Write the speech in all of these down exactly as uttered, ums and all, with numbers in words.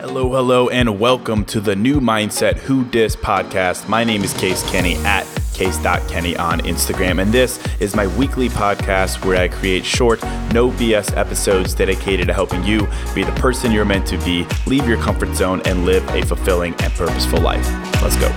Hello, hello, and welcome to the New Mindset Who Dis podcast. My name is Case Kenny at case dot kenny on Instagram, and this is my weekly podcast where I create short, no B S episodes dedicated to helping you be the person you're meant to be, leave your comfort zone, and live a fulfilling and purposeful life. Let's go.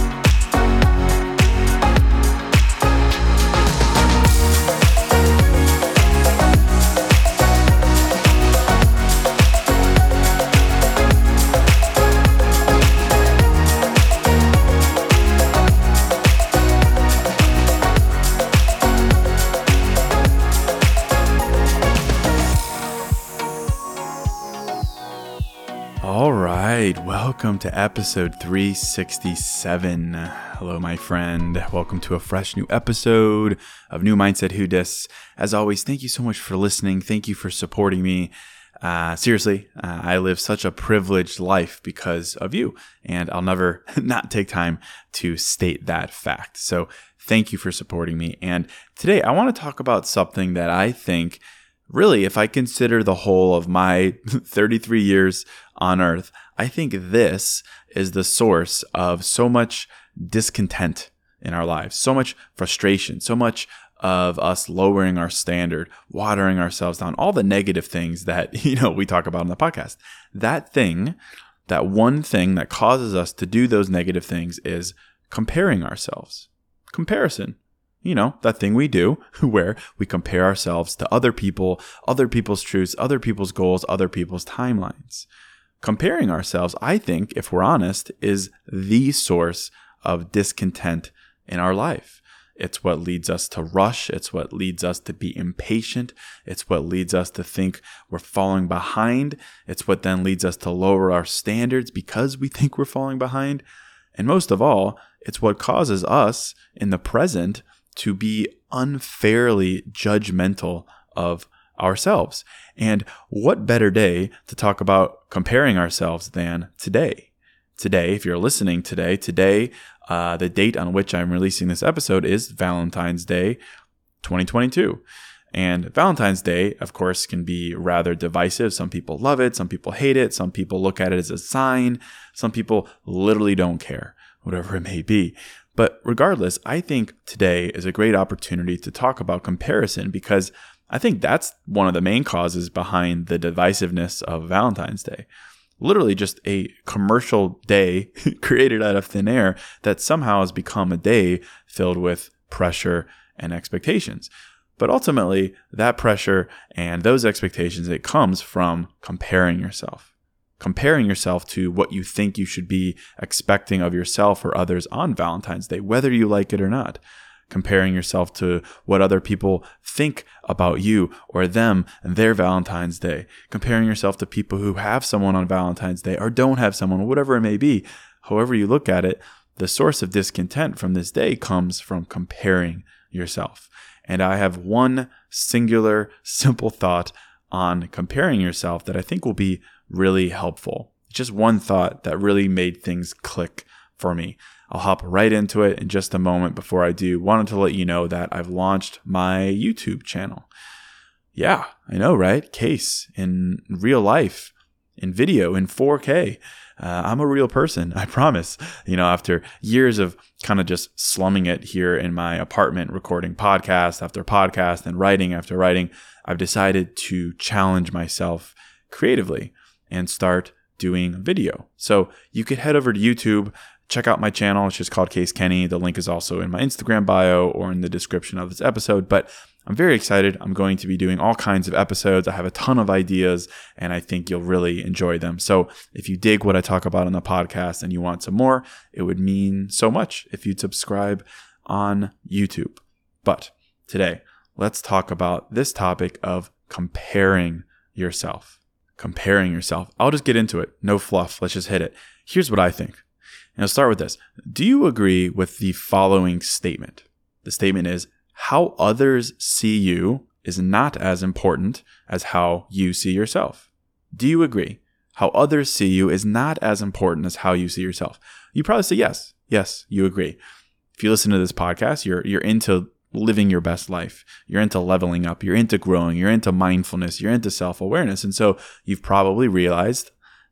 All right, welcome to episode three sixty-seven. Hello, my friend. Welcome to a fresh new episode of New Mindset Who Dis. As always, thank you so much for listening. Thank you for supporting me. Uh, seriously, uh, I live such a privileged life because of you, and I'll never not take time to state that fact. So thank you for supporting me. And today I want to talk about something that I think really, if I consider the whole of my thirty-three years on earth, I think this is the source of so much discontent in our lives, so much frustration, so much of us lowering our standard, watering ourselves down, all the negative things that, you know, we talk about on the podcast. That thing, that one thing that causes us to do those negative things is comparing ourselves. Comparison. You know, that thing we do where we compare ourselves to other people, other people's truths, other people's goals, other people's timelines. Comparing ourselves, I think, if we're honest, is the source of discontent in our life. It's what leads us to rush. It's what leads us to be impatient. It's what leads us to think we're falling behind. It's what then leads us to lower our standards because we think we're falling behind. And most of all, it's what causes us in the present to be unfairly judgmental of ourselves. And what better day to talk about comparing ourselves than today? Today, if you're listening today, today, uh, the date on which I'm releasing this episode is Valentine's Day twenty twenty-two. And Valentine's Day, of course, can be rather divisive. Some people love it. Some people hate it. Some people look at it as a sign. Some people literally don't care, whatever it may be. But regardless, I think today is a great opportunity to talk about comparison because I think that's one of the main causes behind the divisiveness of Valentine's Day. Literally just a commercial day created out of thin air that somehow has become a day filled with pressure and expectations. But ultimately, that pressure and those expectations, it comes from comparing yourself. Comparing yourself to what you think you should be expecting of yourself or others on Valentine's Day, whether you like it or not. Comparing yourself to what other people think about you or them and their Valentine's Day. Comparing yourself to people who have someone on Valentine's Day or don't have someone, whatever it may be. However you look at it, the source of discontent from this day comes from comparing yourself. And I have one singular, simple thought on comparing yourself that I think will be really helpful. Just one thought that really made things click for me. I'll hop right into it in just a moment. Before I do, wanted to let you know that I've launched my YouTube channel. Yeah, I know, right? Case in real life, in video, in four K. Uh, I'm a real person, I promise. You know, after years of kind of just slumming it here in my apartment, recording podcast after podcast and writing after writing, I've decided to challenge myself creatively and start doing video. So you could head over to YouTube, check out my channel. It's just called Case Kenny. The link is also in my Instagram bio or in the description of this episode. But I'm very excited. I'm going to be doing all kinds of episodes. I have a ton of ideas, and I think you'll really enjoy them. So if you dig what I talk about on the podcast and you want some more, it would mean so much if you'd subscribe on YouTube. But today, let's talk about this topic of comparing yourself. Comparing yourself. I'll just get into it. No fluff. Let's just hit it. Here's what I think. And I'll start with this. Do you agree with the following statement? The statement is, how others see you is not as important as how you see yourself. Do you agree? How others see you is not as important as how you see yourself. You probably say yes. Yes, you agree. If you listen to this podcast, you're you're into living your best life. You're into leveling up. You're into growing. You're into mindfulness. You're into self-awareness. And so you've probably realized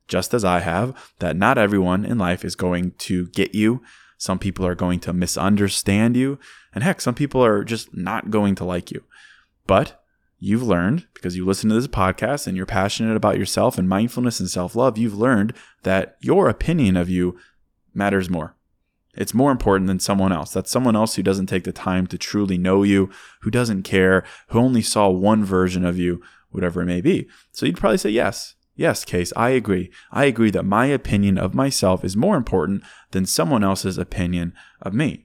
just as I have, that not everyone in life is going to get you. Some people are going to misunderstand you. And heck, some people are just not going to like you. But you've learned, because you listen to this podcast and you're passionate about yourself and mindfulness and self-love, you've learned that your opinion of you matters more. It's more important than someone else. That's someone else who doesn't take the time to truly know you, who doesn't care, who only saw one version of you, whatever it may be. So you'd probably say, yes, yes, Case, I agree. I agree that my opinion of myself is more important than someone else's opinion of me.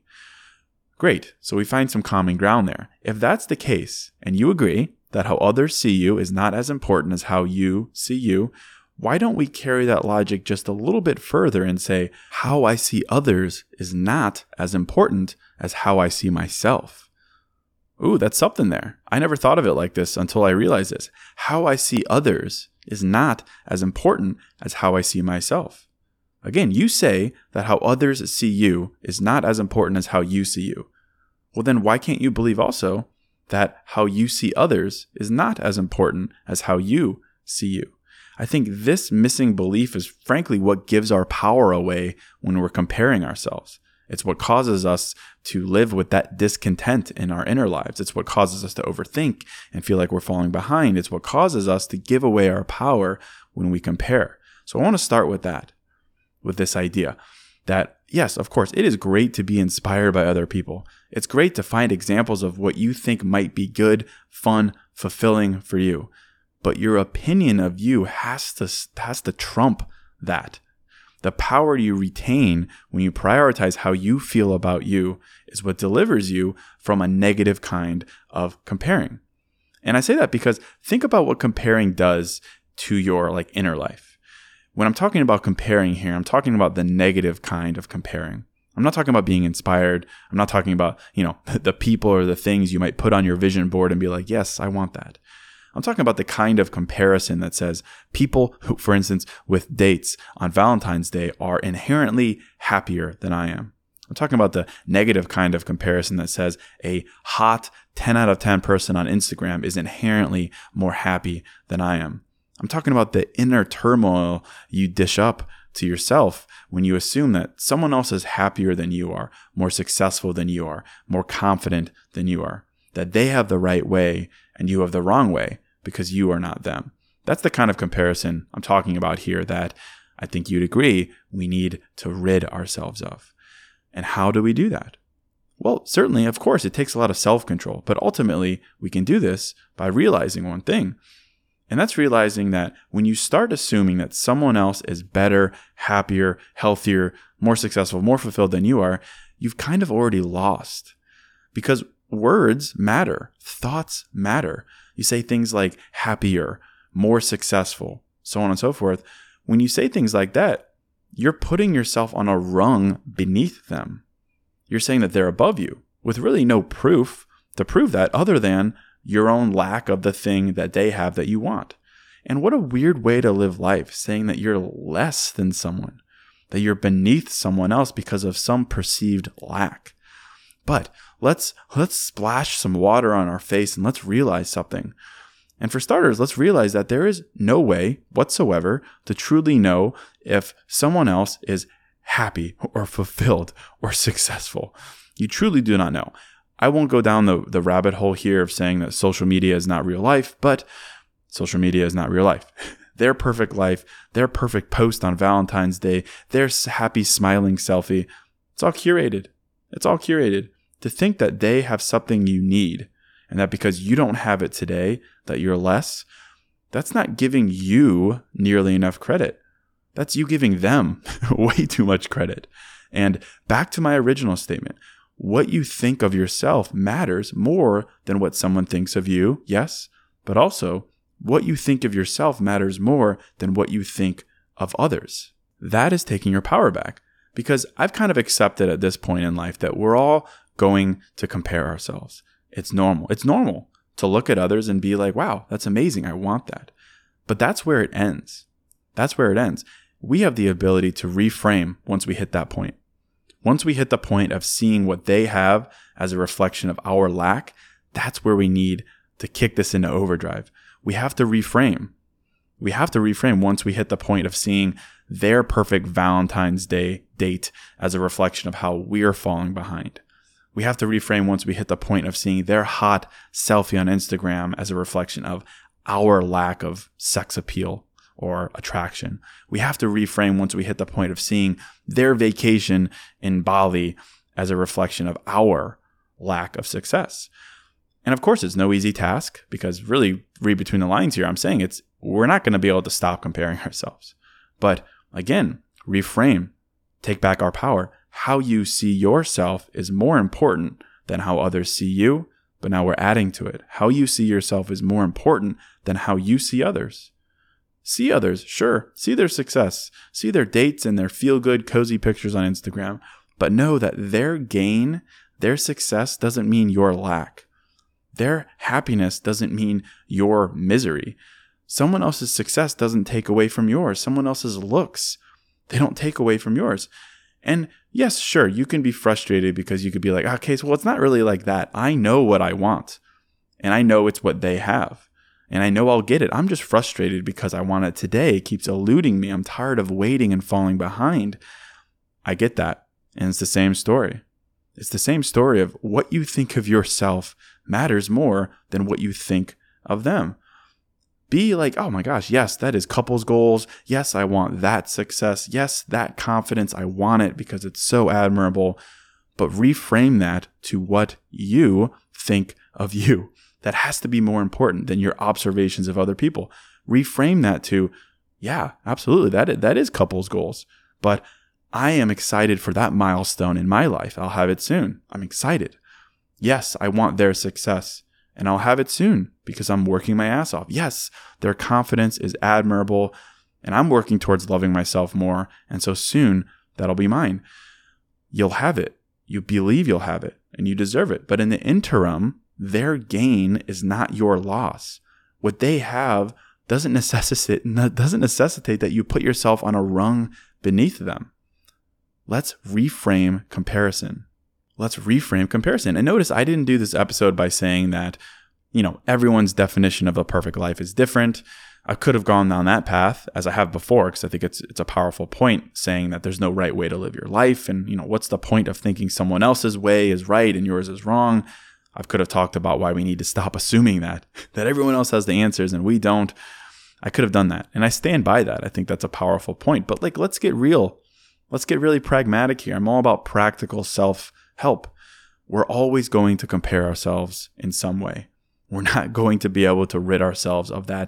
Great. So we find some common ground there. If that's the case, and you agree that how others see you is not as important as how you see you, why don't we carry that logic just a little bit further and say, how I see others is not as important as how I see myself? Ooh, that's something there. I never thought of it like this until I realized this. How I see others is not as important as how I see myself. Again, you say that how others see you is not as important as how you see you. Well, then why can't you believe also that how you see others is not as important as how you see you? I think this missing belief is frankly what gives our power away when we're comparing ourselves. It's what causes us to live with that discontent in our inner lives. It's what causes us to overthink and feel like we're falling behind. It's what causes us to give away our power when we compare. So I want to start with that, with this idea that, yes, of course, it is great to be inspired by other people. It's great to find examples of what you think might be good, fun, fulfilling for you. But your opinion of you has to, has to trump that. The power you retain when you prioritize how you feel about you is what delivers you from a negative kind of comparing. And I say that because think about what comparing does to your like inner life. When I'm talking about comparing here, I'm talking about the negative kind of comparing. I'm not talking about being inspired. I'm not talking about, you know, the people or the things you might put on your vision board and be like, yes, I want that. I'm talking about the kind of comparison that says people who, for instance, with dates on Valentine's Day are inherently happier than I am. I'm talking about the negative kind of comparison that says a hot ten out of ten person on Instagram is inherently more happy than I am. I'm talking about the inner turmoil you dish up to yourself when you assume that someone else is happier than you are, more successful than you are, more confident than you are, that they have the right way and you have the wrong way because you are not them. That's the kind of comparison I'm talking about here that I think you'd agree we need to rid ourselves of. And how do we do that? Well, certainly, of course, it takes a lot of self-control, but ultimately we can do this by realizing one thing. And that's realizing that when you start assuming that someone else is better, happier, healthier, more successful, more fulfilled than you are, you've kind of already lost. Because words matter. Thoughts matter. You say things like happier, more successful, so on and so forth. When you say things like that, you're putting yourself on a rung beneath them. You're saying that they're above you with really no proof to prove that other than your own lack of the thing that they have that you want. And what a weird way to live life, saying that you're less than someone, that you're beneath someone else because of some perceived lack. But let's let's splash some water on our face and let's realize something. And for starters, let's realize that there is no way whatsoever to truly know if someone else is happy or fulfilled or successful. You truly do not know. I won't go down the, the rabbit hole here of saying that social media is not real life, but social media is not real life. Their perfect life, their perfect post on Valentine's Day, their happy smiling selfie, it's all curated. It's all curated. To think that they have something you need and that because you don't have it today, that you're less, that's not giving you nearly enough credit. That's you giving them way too much credit. And back to my original statement, what you think of yourself matters more than what someone thinks of you, yes, but also what you think of yourself matters more than what you think of others. That is taking your power back, because I've kind of accepted at this point in life that we're all going to compare ourselves. It's normal. It's normal to look at others and be like, wow, that's amazing. I want that. But that's where it ends. That's where it ends. We have the ability to reframe once we hit that point. Once we hit the point of seeing what they have as a reflection of our lack, that's where we need to kick this into overdrive. We have to reframe. We have to reframe once we hit the point of seeing their perfect Valentine's Day date as a reflection of how we're falling behind. We have to reframe once we hit the point of seeing their hot selfie on Instagram as a reflection of our lack of sex appeal or attraction. We have to reframe once we hit the point of seeing their vacation in Bali as a reflection of our lack of success. And of course, it's no easy task, because really, read between the lines here, I'm saying it's we're not going to be able to stop comparing ourselves. But again, reframe, take back our power. How you see yourself is more important than how others see you, but now we're adding to it. How you see yourself is more important than how you see others. See others, sure, see their success, see their dates and their feel-good, cozy pictures on Instagram, but know that their gain, their success doesn't mean your lack. Their happiness doesn't mean your misery. Someone else's success doesn't take away from yours. Someone else's looks, they don't take away from yours. And yes, sure, you can be frustrated because you could be like, okay, so well, it's not really like that. I know what I want, and I know it's what they have, and I know I'll get it. I'm just frustrated because I want it today. It keeps eluding me. I'm tired of waiting and falling behind. I get that. And it's the same story. It's the same story of what you think of yourself matters more than what you think of them. Be like, oh my gosh, yes, that is couples goals. Yes, I want that success. Yes, that confidence. I want it because it's so admirable. But reframe that to what you think of you. That has to be more important than your observations of other people. Reframe that to, yeah, absolutely, that is, that is couples goals. But I am excited for that milestone in my life. I'll have it soon. I'm excited. Yes, I want their success, and I'll have it soon because I'm working my ass off. Yes, their confidence is admirable, and I'm working towards loving myself more, and so soon that'll be mine. You'll have it. You believe you'll have it, and you deserve it. But in the interim, their gain is not your loss. What they have doesn't necessitate, doesn't necessitate that you put yourself on a rung beneath them. Let's reframe comparison. Let's reframe comparison. And notice I didn't do this episode by saying that, you know, everyone's definition of a perfect life is different. I could have gone down that path as I have before, because I think it's it's a powerful point saying that there's no right way to live your life. And, you know, what's the point of thinking someone else's way is right and yours is wrong? I could have talked about why we need to stop assuming that, that everyone else has the answers and we don't. I could have done that. And I stand by that. I think that's a powerful point. But like, let's get real. Let's get really pragmatic here. I'm all about practical self-help. We're always going to compare ourselves in some way. We're not going to be able to rid ourselves of that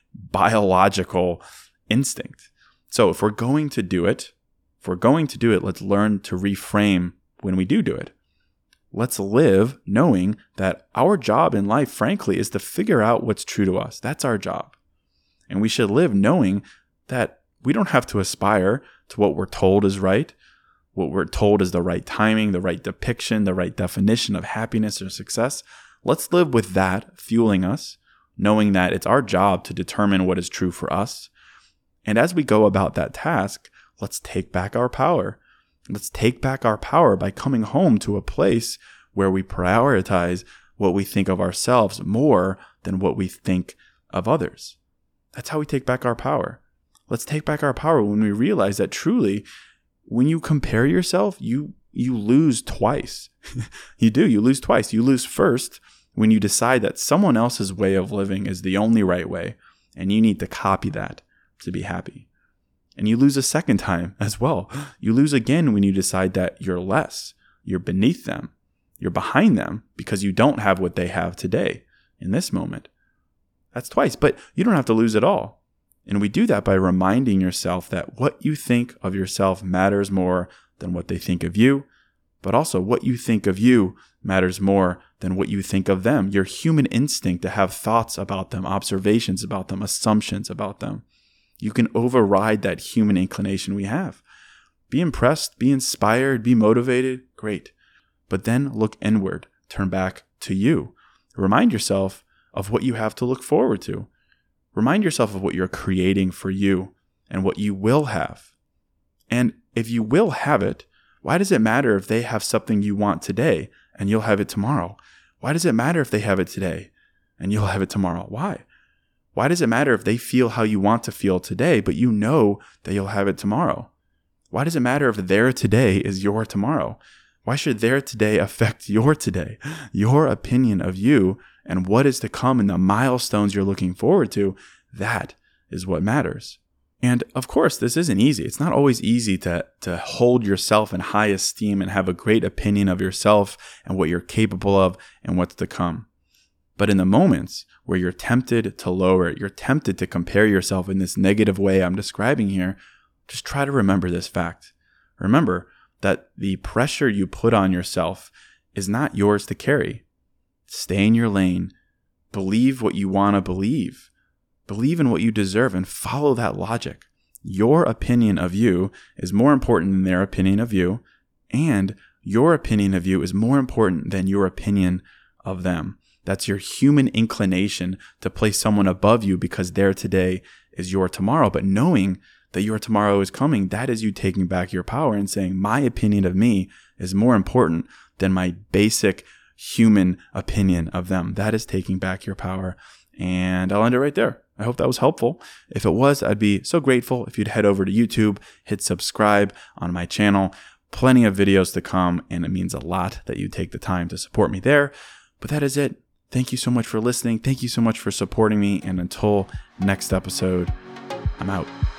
biological instinct. So if we're going to do it, if we're going to do it, let's learn to reframe when we do do it. Let's live knowing that our job in life, frankly, is to figure out what's true to us. That's our job. And we should live knowing that we don't have to aspire to what we're told is right, what we're told is the right timing, the right depiction, the right definition of happiness or success. Let's live with that fueling us, knowing that it's our job to determine what is true for us. And as we go about that task, let's take back our power. Let's take back our power by coming home to a place where we prioritize what we think of ourselves more than what we think of others. That's how we take back our power. Let's take back our power when we realize that truly, when you compare yourself, you you lose twice. You do. You lose twice. You lose first when you decide that someone else's way of living is the only right way, and you need to copy that to be happy. And you lose a second time as well. You lose again when you decide that you're less, you're beneath them, you're behind them because you don't have what they have today in this moment. That's twice, but you don't have to lose it all. And we do that by reminding yourself that what you think of yourself matters more than what they think of you, but also what you think of you matters more than what you think of them. Your human instinct to have thoughts about them, observations about them, assumptions about them. You can override that human inclination we have. Be impressed, be inspired, be motivated, great. But then look inward, turn back to you. Remind yourself of what you have to look forward to. Remind yourself of what you're creating for you and what you will have. And if you will have it, why does it matter if they have something you want today and you'll have it tomorrow? Why does it matter if they have it today and you'll have it tomorrow? Why? Why does it matter if they feel how you want to feel today, but you know that you'll have it tomorrow? Why does it matter if their today is your tomorrow? Why should their today affect your today? Your opinion of you and what is to come and the milestones you're looking forward to, that is what matters. And of course, this isn't easy. It's not always easy to, to hold yourself in high esteem and have a great opinion of yourself and what you're capable of and what's to come. But in the moments where you're tempted to lower it, you're tempted to compare yourself in this negative way I'm describing here, just try to remember this fact. Remember that the pressure you put on yourself is not yours to carry. Stay in your lane. Believe what you want to believe. Believe in what you deserve and follow that logic. Your opinion of you is more important than their opinion of you, and your opinion of you is more important than your opinion of them. That's your human inclination to place someone above you because their today is your tomorrow. But knowing that your tomorrow is coming, that is you taking back your power and saying, my opinion of me is more important than my basic human opinion of them. That is taking back your power. And I'll end it right there. I hope that was helpful. If it was, I'd be so grateful if you'd head over to YouTube, hit subscribe on my channel. Plenty of videos to come, and it means a lot that you take the time to support me there. But that is it. Thank you so much for listening. Thank you so much for supporting me. And until next episode, I'm out.